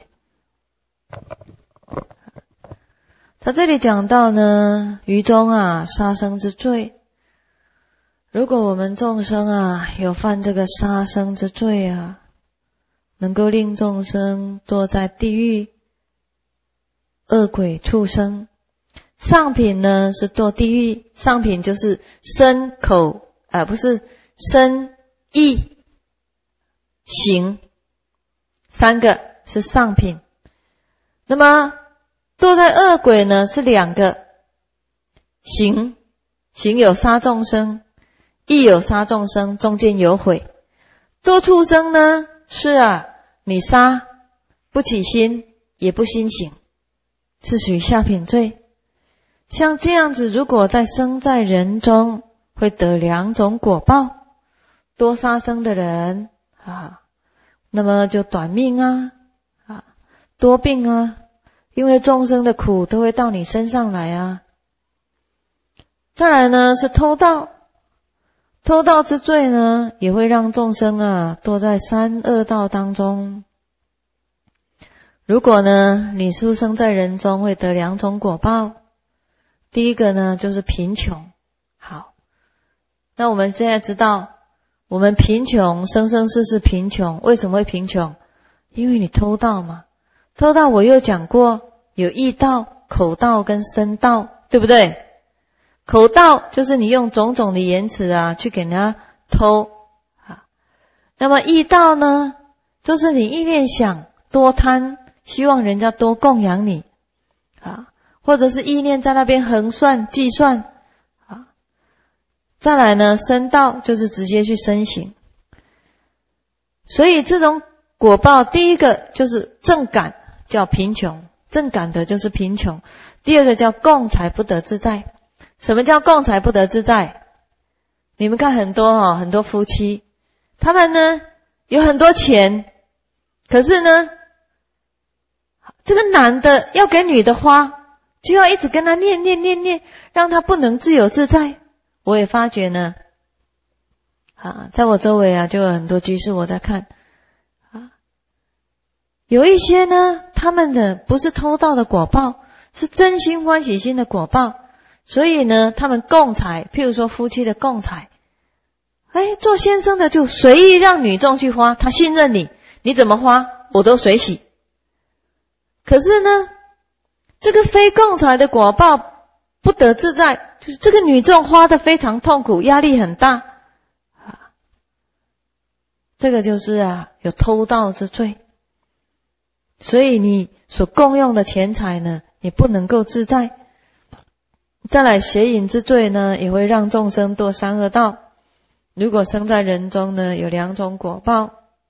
他这里讲到呢，于中杀生之罪，如果我们众生有犯这个杀生之罪能够令众生堕在地狱、恶鬼、畜生。上品呢是堕地狱，上品就是身口不是身意行三个是上品。那么堕在恶鬼呢是两个，行有杀众生，意有杀众生，中间有悔。堕畜生呢是你杀不起心也不心行，是属于下品罪。像这样子，如果在生在人中，会得两种果报。多杀生的人那么就短命多病因为众生的苦都会到你身上来再来呢是偷盗，偷盗之罪呢也会让众生堕在三恶道当中。如果呢你出生在人中，会得两种果报。第一个呢就是贫穷。好，那我们现在知道我们贫穷，生生世世贫穷。为什么会贫穷？因为你偷盗嘛。偷盗我又讲过，有意盗、口盗跟身盗，对不对？口盗就是你用种种的言辞去给人家偷那么意盗呢，就是你意念想多贪，希望人家多供养你或者是意念在那边横算计算再来呢身盗就是直接去身行。所以这种果报，第一个就是正感，叫贫穷，正感的就是贫穷。第二个叫共财不得自在。什么叫共财不得自在？你们看很多夫妻，他们呢有很多钱，可是呢这个男的要给女的花，就要一直跟他念，让他不能自由自在。我也发觉呢在我周围就有很多居士，我在看有一些呢他们的不是偷盗的果报，是真心欢喜心的果报。所以呢他们共财，譬如说夫妻的共财，做先生的就随意让女众去花，他信任你，你怎么花我都随喜。可是呢这个非共财的果报不得自在，就是这个女众花得非常痛苦，压力很大这个就是有偷盗之罪。所以你所共用的钱财呢也不能够自在。再来邪淫之罪呢，也会让众生堕三恶道。如果生在人中呢，有两种果报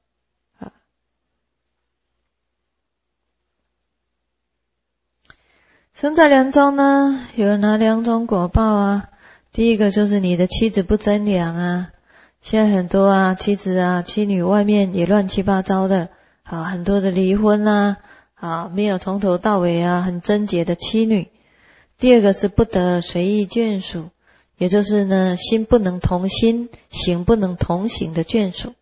生在人中呢，有哪两种果报第一个就是你的妻子不贞良现在很多妻子妻女外面也乱七八糟的很多的离婚没有从头到尾很贞洁的妻女。第二个是不得随意眷属，也就是呢心不能同心，行不能同行的眷属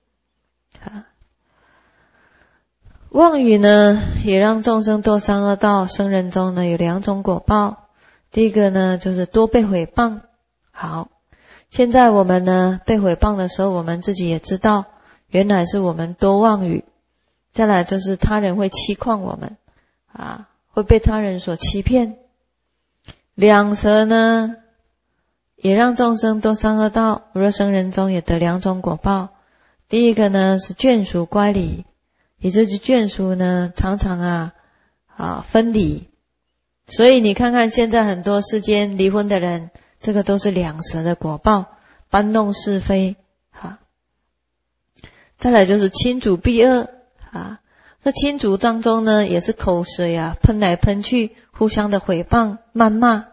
妄语呢也让众生堕三恶道。生人中呢有两种果报。第一个呢就是多被毁谤。好，现在我们呢被毁谤的时候，我们自己也知道原来是我们多妄语。再来就是他人会欺诳我们会被他人所欺骗。两舌呢也让众生堕三恶道。若生人中也得两种果报。第一个呢是眷属乖离，也就是眷属呢常常分离。所以你看看现在很多世间离婚的人，这个都是两舌的果报，搬弄是非。再来就是亲族避恶。这亲族当中呢，也是口水喷来喷去，互相的诽谤谩骂。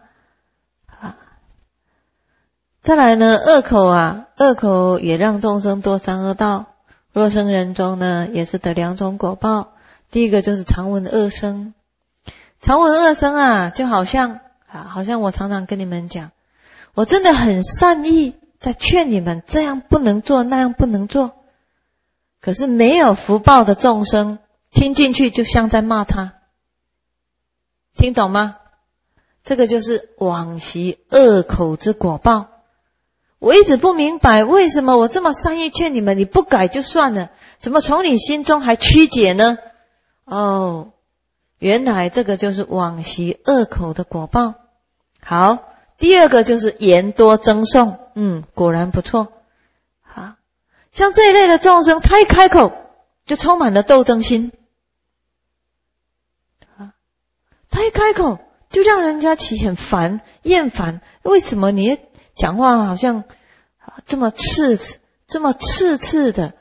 再来呢，恶口恶口也让众生堕三恶道。若生人中呢，也是得两种果报。第一个就是常闻恶声。常闻恶声就好像我常常跟你们讲，我真的很善意在劝你们这样不能做，那样不能做。可是没有福报的众生听进去就像在骂他，听懂吗？这个就是往昔恶口之果报。我一直不明白，为什么我这么善意劝你们，你不改就算了，怎么从你心中还曲解呢？原来这个就是往昔恶口的果报。好，第二个就是言多争讼。果然不错。像这一类的众生，他一开口就充满了斗争心。他一开口就让人家很烦厌烦，为什么你讲话好像这么刺的。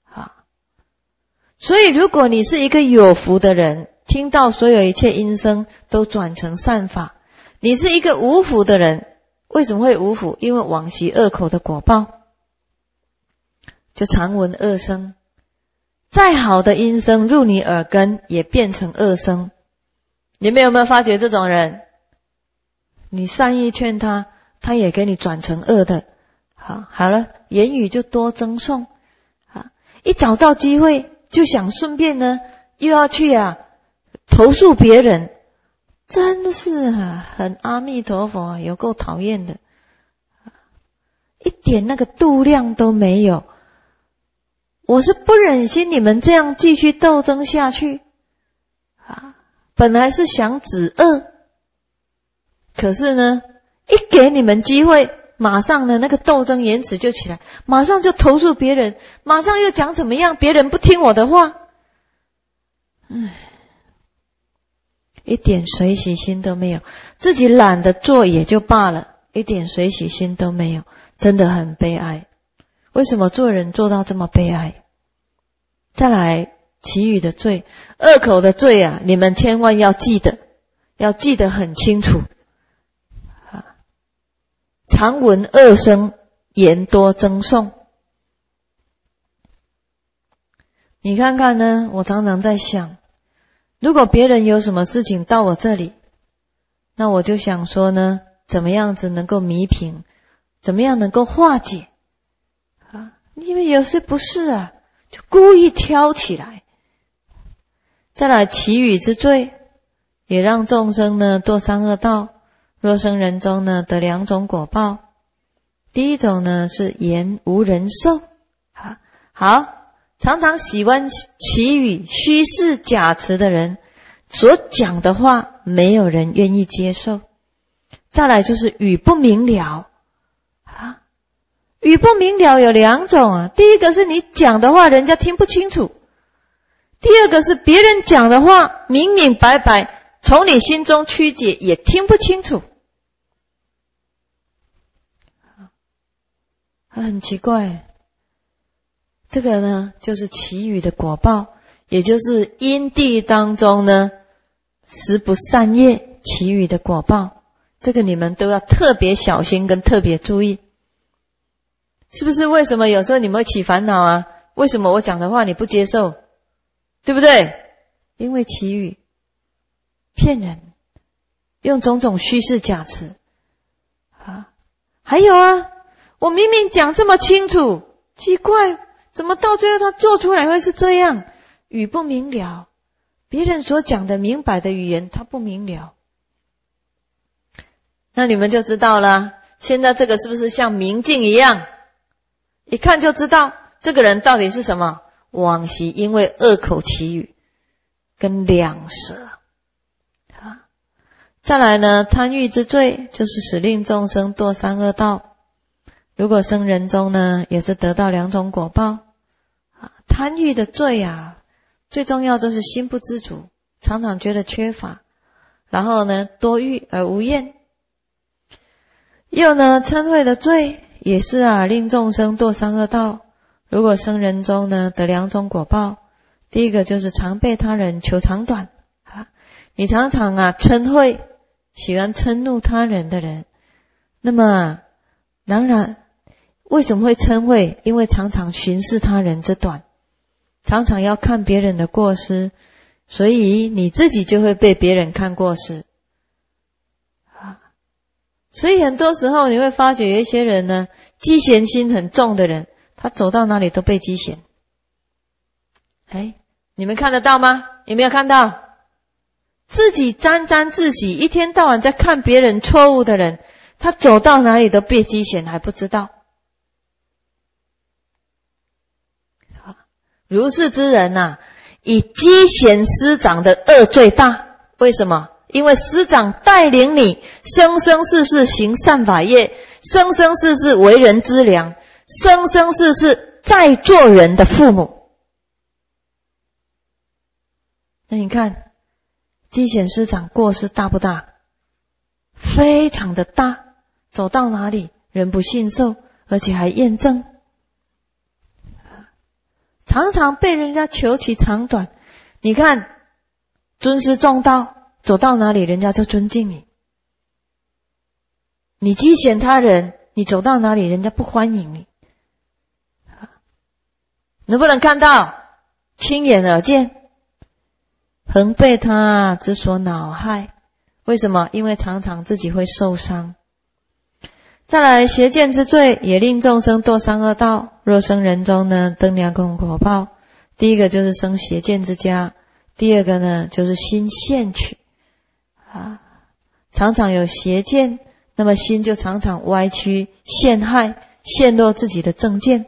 所以如果你是一个有福的人，听到所有一切音声都转成善法。你是一个无福的人，为什么会无福？因为往昔恶口的果报，就常闻恶声。再好的音声入你耳根也变成恶声。你们有没有发觉这种人？你善意劝他，他也给你转成恶的。好了，言语就多争讼。一找到机会就想顺便呢又要去投诉别人，真是很阿弥陀佛有够讨厌的。一点那个度量都没有。我是不忍心你们这样继续斗争下去。本来是想止恶，可是呢一给你们机会，马上呢那个斗争言辞就起来，马上就投诉别人，马上又讲怎么样别人不听我的话。一点随喜心都没有，自己懒得做也就罢了，一点随喜心都没有，真的很悲哀。为什么做人做到这么悲哀？再来其余的罪，恶口的罪你们千万要记得很清楚。常闻恶声，言多争讼。你看看呢，我常常在想，如果别人有什么事情到我这里，那我就想说呢，怎么样子能够弥平，怎么样能够化解。因为有些不是就故意挑起来。再来其余之罪，也让众生呢堕三恶道。若生人中呢得两种果报。第一种呢是言无人受。好，常常喜欢绮语虚饰假辞的人所讲的话，没有人愿意接受。再来就是语不明了。语不明了有两种第一个是你讲的话人家听不清楚，第二个是别人讲的话明明白白，从你心中曲解也听不清楚。很奇怪，这个呢就是绮语的果报，也就是因地当中呢十不善业绮语的果报。这个你们都要特别小心跟特别注意。是不是？为什么有时候你们会起烦恼为什么我讲的话你不接受？对不对？因为绮语骗人，用种种虚饰假辞。还有我明明讲这么清楚，奇怪，怎么到最后他做出来会是这样？语不明了，别人所讲的明白的语言他不明了。那你们就知道了，现在这个是不是像明镜一样，一看就知道这个人到底是什么？往昔因为恶口绮语跟两舌。再来呢，贪欲之罪就是使令众生堕三恶道。如果生人中呢也是得到两种果报。贪欲的罪最重要就是心不知足， 常常觉得缺乏，然后呢多欲而无厌。又呢嗔恚的罪也是令众生堕三恶道。如果生人中呢得两种果报，第一个就是常被他人求长短你常常嗔恚，喜欢嗔怒他人的人，那么当然为什么会嗔恚？因为常常巡视他人之短，常常要看别人的过失，所以你自己就会被别人看过失所以很多时候你会发觉有一些人呢，积嫌心很重的人，他走到哪里都被积嫌。你们看得到吗？有没有看到？自己沾沾自喜，一天到晚在看别人错误的人，他走到哪里都被积嫌还不知道。如是之人以积嫌师长的恶最大。为什么？因为师长带领你生生世世行善法业，生生世世为人之良，生生世世在做人的父母。那你看积嫌师长过失大不大？非常的大，走到哪里人不信受，而且还验证，常常被人家求其长短。你看尊师重道，走到哪里人家就尊敬你。你积嫌他人，你走到哪里人家不欢迎你。能不能看到？亲眼而见，恒被他之所恼害。为什么？因为常常自己会受伤。再来，邪见之罪也令众生堕三恶道。若生人中呢得两种果报，第一个就是生邪见之家，第二个呢就是心陷取常常有邪见，那么心就常常歪曲陷害，陷落自己的正见。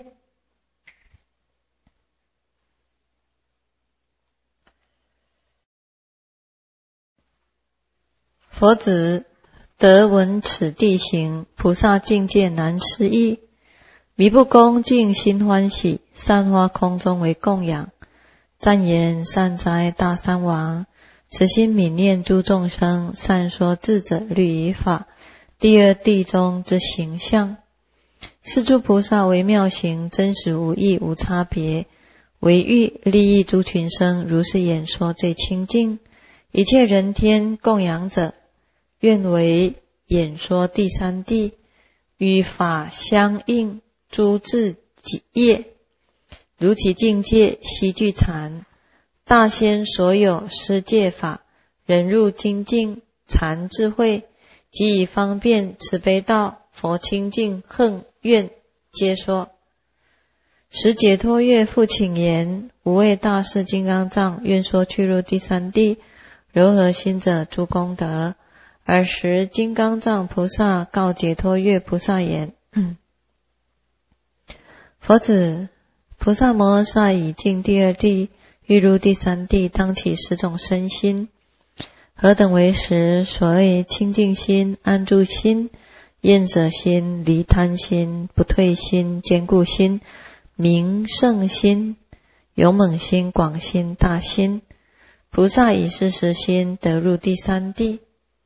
佛子得闻此地形，菩萨境界难思议。弥不恭敬心欢喜，散花空中为供养。赞言善哉大三王，此心悯念诸众生，善说智者律仪法。第二地中之形象，是诸菩萨为妙行，真实无异无差别，为欲利益诸群生，如是演说最清净。一切人天供养者，愿为演说第三地，与法相应，诸自己业，如其境界悉具禅。大仙所有施戒法，人入精进禅智慧，即以方便慈悲道，佛清净恨愿皆说。时解脱乐复请言，无畏大士金刚藏，愿说去入第三地，柔和心者诸功德。尔时金刚藏菩萨告解脱乐菩萨言佛子，菩萨摩诃萨已尽第二地，欲入第三地，当起10种身心。何等为实？所谓清净心、安住心、厌舍心、离贪心、不退心、坚固心、明胜心、勇猛心、广心、大心。菩萨以是10心得入第三地。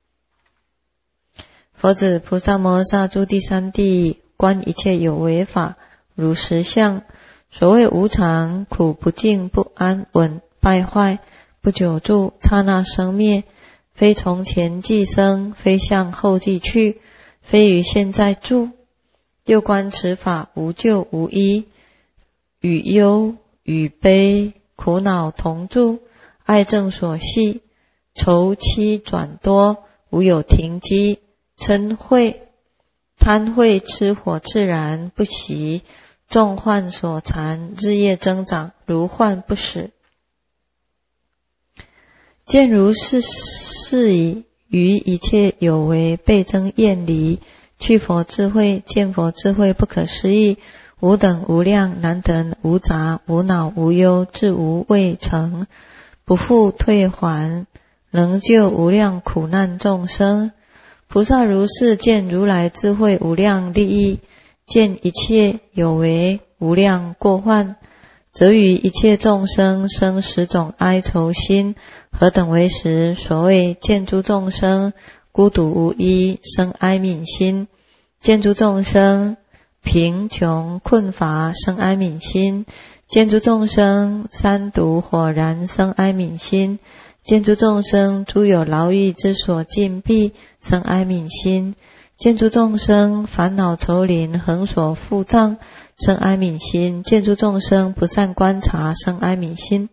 佛子，菩萨摩诃萨住第三地，观一切有为法，如实相。所谓无常、苦、不净、不安稳、败坏、不久住、刹那生灭，非从前即生，非向后即去，非于现在住。又观此法无救无依，与忧与悲苦恼同住，爱憎所系，愁戚转多，无有停机。嗔恚、贪恚、痴火自然不息，众患所缠，日夜增长，如幻不死。见如是事矣，于一切有为倍增厌离，去佛智慧，见佛智慧不可思议，无等无量，难得无杂，无恼无忧，自无畏成，不复退还，能救无量苦难众生。菩萨如是见如来智慧无量利益，见一切有为无量过患，则于一切众生生10种哀愁心， 何等为实？所谓见诸众生孤独无依，生哀悯心；见诸众生贫穷困乏，生哀悯心；见诸众生三毒火燃，生哀悯心；见诸众生诸有牢狱之所禁闭，生哀悯心；见诸众生烦恼愁林恒所覆障，生哀悯心；见诸众生不善观察，生哀悯心；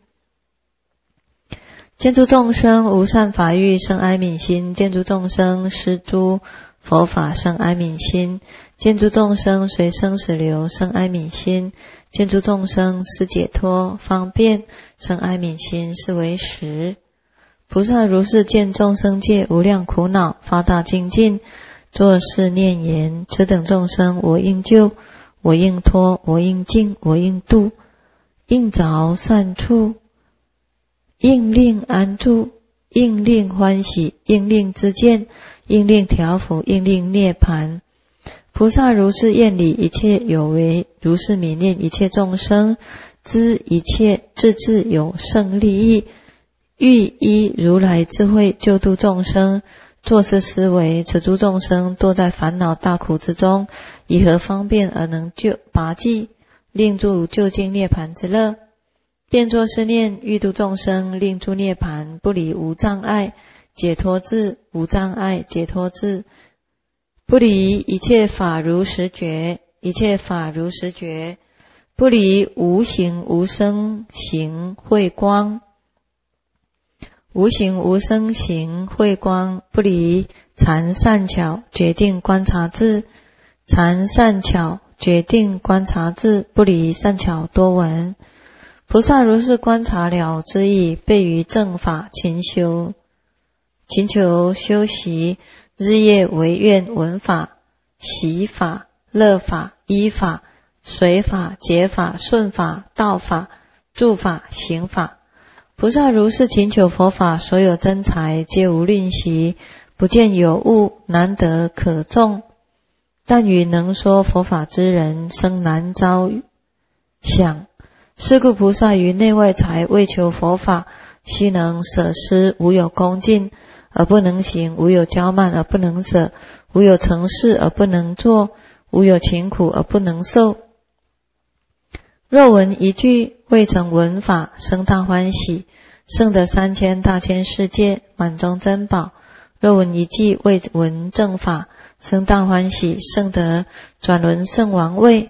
见诸众生无善法欲，生哀悯心；见诸众生失诸佛法，生哀悯心；见诸众生随生死流，生哀悯心；见诸众生思解脱方便，生哀悯心，是为实。菩萨如是见众生界无量苦恼，发大精进，作是念言：此等众生我应救，我应脱，我应净，我应度，应着善处，应令安住，应令欢喜，应令知见，应令调伏，应令涅盘。菩萨如是愿理一切有为，如是悯念一切众生，知一切自自有胜利益，欲依如来智慧救度众生。作是思维：此诸众生堕在烦恼大苦之中，以何方便而能拔济，令住究竟涅盘之乐？便作是念：欲度众生，令住涅盘，不离无障碍解脱智，无障碍解脱智，不离一切法如实觉，一切法如实觉，不离无形无生行慧光，无形无生行慧光，不离禅善巧决定观察智，禅善巧决定观察智，不离善巧多闻。菩萨如是观察了之意，备于正法勤求修习，日夜惟愿闻法、习法、乐法、依法、随法、解法、顺法、道法、住法、行法。菩萨如是勤求佛法，所有真财皆无吝惜，不见有物难得可众，但与能说佛法之人生难遭想。是故菩萨于内外财为求佛法，悉能舍施，无有恭敬而不能行，无有骄慢而不能舍，无有成事而不能做，无有勤苦而不能受。若闻一句未曾闻法，生大欢喜，胜得3000大千世界满中珍宝；若闻一句未闻正法，生大欢喜，胜得转轮圣王位。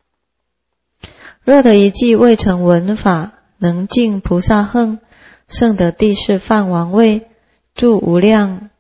若得一句未曾闻法，能尽菩萨行，胜得第四梵王位，住无量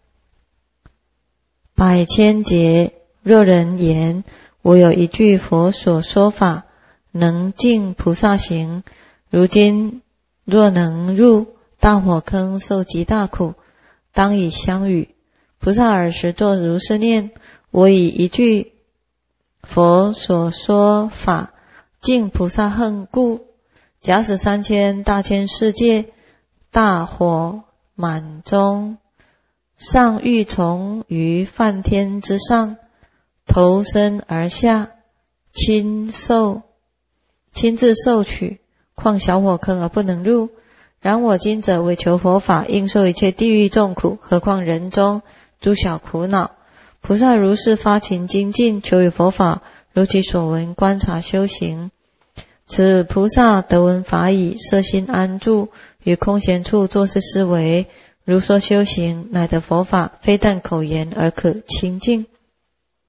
百千劫。若人言：我有一句佛所说法，能尽菩萨行，如今若能入大火坑，受极大苦，当以相与。菩萨尔时作如是念：我以一句佛所说法，尽菩萨行故，假使3000大千世界大火满中，上欲从于梵天之上，投身而下，亲自受取，况小火坑而不能入？然我今者为求佛法，应受一切地狱众苦，何况人中诸小苦恼？菩萨如是发勤精进，求于佛法如其所闻观察修行。此菩萨得闻法已，摄心安住，于空闲处作是思维，如说修行，乃得佛法，非但口言而可亲近。